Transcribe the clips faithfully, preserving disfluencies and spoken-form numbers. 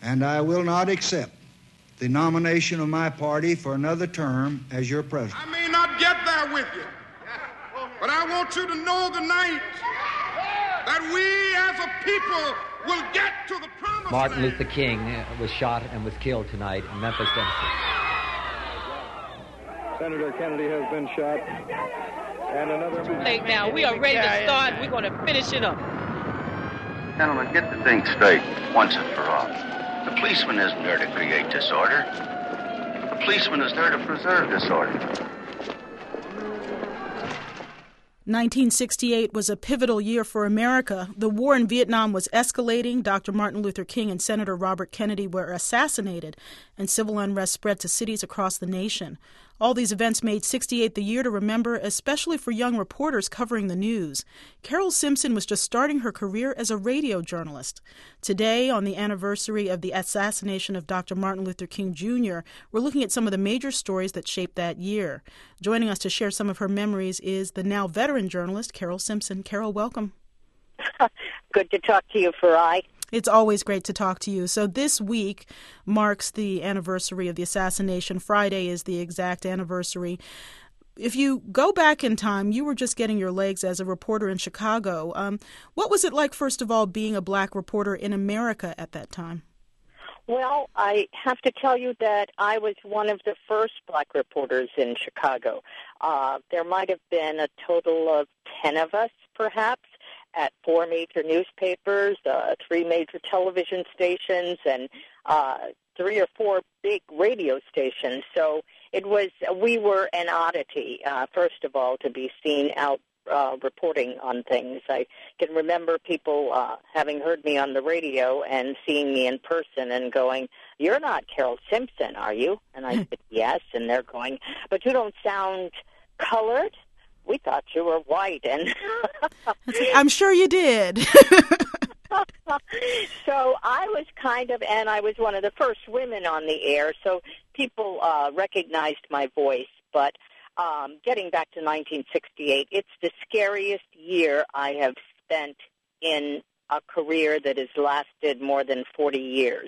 and I will not accept the nomination of my party for another term as your president. I may not get there with you, but I want you to know tonight that we as a people will get to the promised Martin land. Luther King was shot and was killed tonight in Memphis, Tennessee. Senator Kennedy has been shot. And another... Too late now. We are ready to start. We're going to finish it up. Gentlemen, get the thing straight once and for all. The policeman isn't there to create disorder. The policeman is there to preserve disorder. nineteen sixty-eight was a pivotal year for America. The war in Vietnam was escalating. Doctor Martin Luther King and Senator Robert Kennedy were assassinated, and civil unrest spread to cities across the nation. All these events made sixty-eight the year to remember, especially for young reporters covering the news. Carol Simpson was just starting her career as a radio journalist. Today, on the anniversary of the assassination of Doctor Martin Luther King Junior, we're looking at some of the major stories that shaped that year. Joining us to share some of her memories is the now veteran journalist, Carol Simpson. Carol, welcome. Good to talk to you, Farai. It's always great to talk to you. So this week marks the anniversary of the assassination. Friday is the exact anniversary. If you go back in time, you were just getting your legs as a reporter in Chicago. Um, what was it like, first of all, being a black reporter in America at that time? Well, I have to tell you that I was one of the first black reporters in Chicago. Uh, there might have been a total of ten of us, perhaps, at four major newspapers, uh, three major television stations, and uh, three or four big radio stations. So it was, we were an oddity, uh, first of all, to be seen out uh, reporting on things. I can remember people uh, having heard me on the radio and seeing me in person and going, "You're not Carol Simpson, are you?" And I said, "Yes," and they're going, "But you don't sound colored. We thought you were white." And I'm sure you did. So I was kind of, and I was one of the first women on the air, so people uh, recognized my voice. But um, getting back to nineteen sixty-eight, it's the scariest year I have spent in a career that has lasted more than forty years.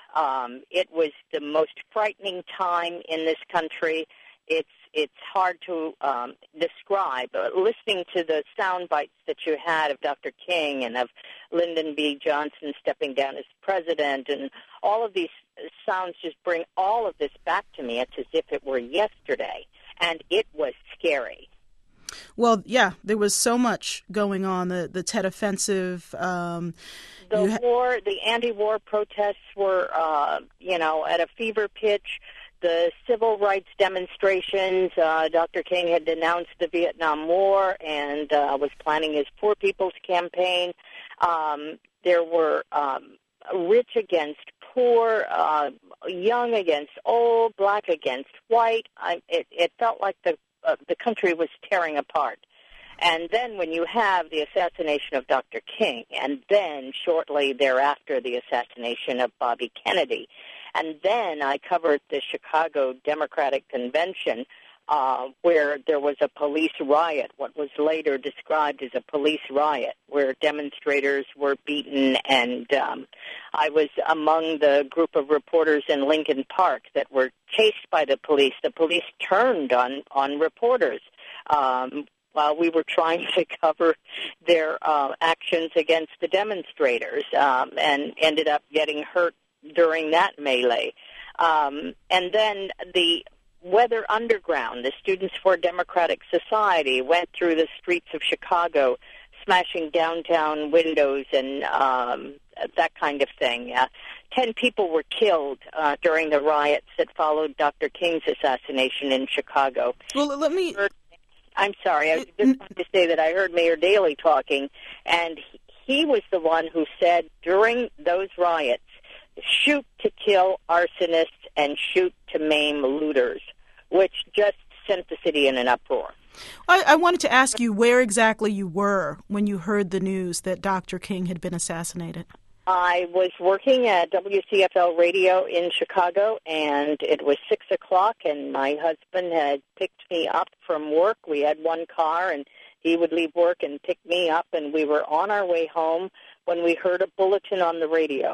Um, it was the most frightening time in this country. It's it's hard to um, describe. Uh, listening to the sound bites that you had of Doctor King and of Lyndon B. Johnson stepping down as president, and all of these sounds just bring all of this back to me. It's as if it were yesterday, and it was scary. Well, yeah, there was so much going on. The the Tet Offensive. Um, the ha- war, the anti-war protests were, uh, you know, at a fever pitch. The civil rights demonstrations, uh, Doctor King had denounced the Vietnam War and uh, was planning his Poor People's Campaign. Um, there were um, rich against poor, uh, young against old, black against white. I, it, it felt like the uh, the country was tearing apart. And then when you have the assassination of Doctor King, and then shortly thereafter the assassination of Bobby Kennedy, and then I covered the Chicago Democratic Convention uh, where there was a police riot, what was later described as a police riot, where demonstrators were beaten, and um, I was among the group of reporters in Lincoln Park that were chased by the police. The police turned on, on reporters um, while we were trying to cover their uh, actions against the demonstrators, um, and ended up getting hurt during that melee. Um, and then the Weather Underground, the Students for Democratic Society, went through the streets of Chicago, smashing downtown windows and um, that kind of thing. Uh, ten people were killed uh, during the riots that followed Doctor King's assassination in Chicago. Well, let me... I'm sorry, I just wanted to say that I heard Mayor Daley talking, and he was the one who said during those riots, shoot to kill arsonists and shoot to maim looters, which just sent the city in an uproar. I, I wanted to ask you where exactly you were when you heard the news that Doctor King had been assassinated. I was working at W C F L Radio in Chicago, and it was six o'clock, and my husband had picked me up from work. We had one car, and he would leave work and pick me up, and we were on our way home when we heard a bulletin on the radio.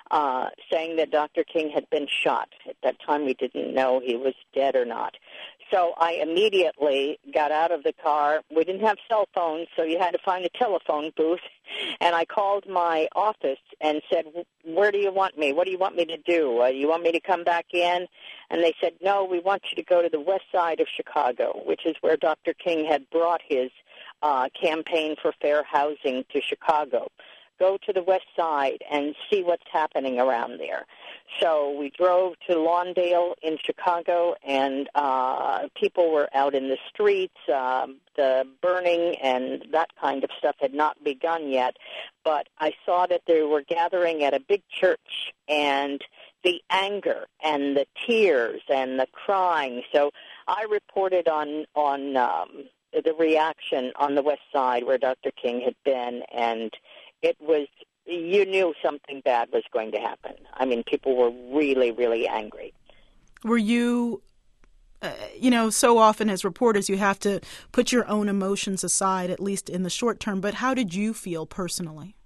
uh, saying that Doctor King had been shot. At that time, we didn't know he was dead or not. So I immediately got out of the car. We didn't have cell phones, so you had to find a telephone booth. And I called my office and said, where do you want me? What do you want me to do? Uh, you want me to come back in? And they said, no, we want you to go to the west side of Chicago, which is where Doctor King had brought his uh, campaign for fair housing to Chicago. Go to the west side and see what's happening around there. So we drove to Lawndale in Chicago, and uh, people were out in the streets. Uh, the burning and that kind of stuff had not begun yet, but I saw that they were gathering at a big church, and the anger and the tears and the crying. So I reported on on um, the reaction on the west side where Doctor King had been, and it was, you knew something bad was going to happen. I mean, people were really, really angry. Were you, uh, you know, so often as reporters you have to put your own emotions aside, at least in the short term, but how did you feel personally?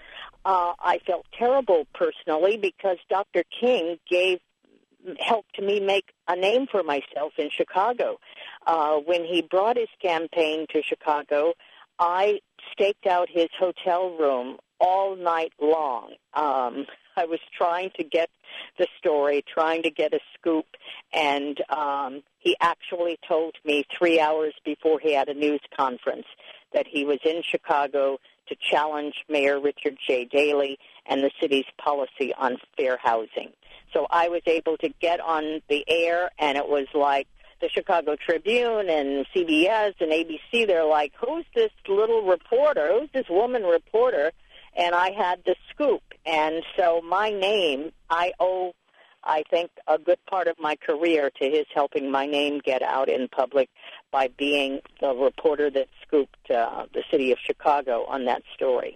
Uh, I felt terrible personally because Doctor King gave helped me make a name for myself in Chicago. Uh, when he brought his campaign to Chicago, I staked out his hotel room all night long. Um, I was trying to get the story, trying to get a scoop, and um, he actually told me three hours before he had a news conference that he was in Chicago to challenge Mayor Richard J. Daley and the city's policy on fair housing. So I was able to get on the air, and it was like the Chicago Tribune and C B S and A B C. They're like, who's this little reporter? Who's this woman reporter? And I had the scoop. And so my name, I owe, I think, a good part of my career to his helping my name get out in public by being the reporter that scooped uh, the city of Chicago on that story.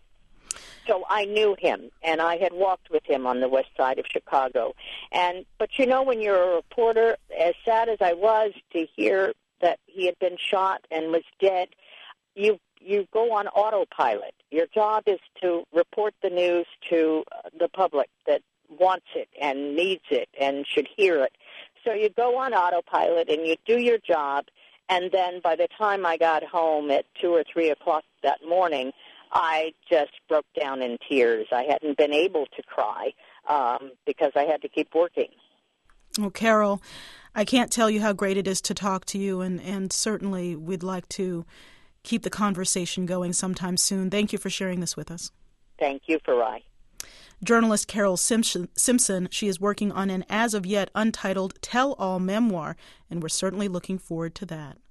So I knew him, and I had walked with him on the west side of Chicago. And but you know, when you're a reporter, as sad as I was to hear that he had been shot and was dead, you you go on autopilot. Your job is to report the news to the public that wants it and needs it and should hear it. So you go on autopilot and you do your job, and then by the time I got home at two or three o'clock that morning, I just broke down in tears. I hadn't been able to cry um, because I had to keep working. Well, Carol, I can't tell you how great it is to talk to you, and, and certainly we'd like to keep the conversation going sometime soon. Thank you for sharing this with us. Thank you, Farai. Journalist Carol Simpson, Simpson, she is working on an as-of-yet untitled tell-all memoir, and we're certainly looking forward to that.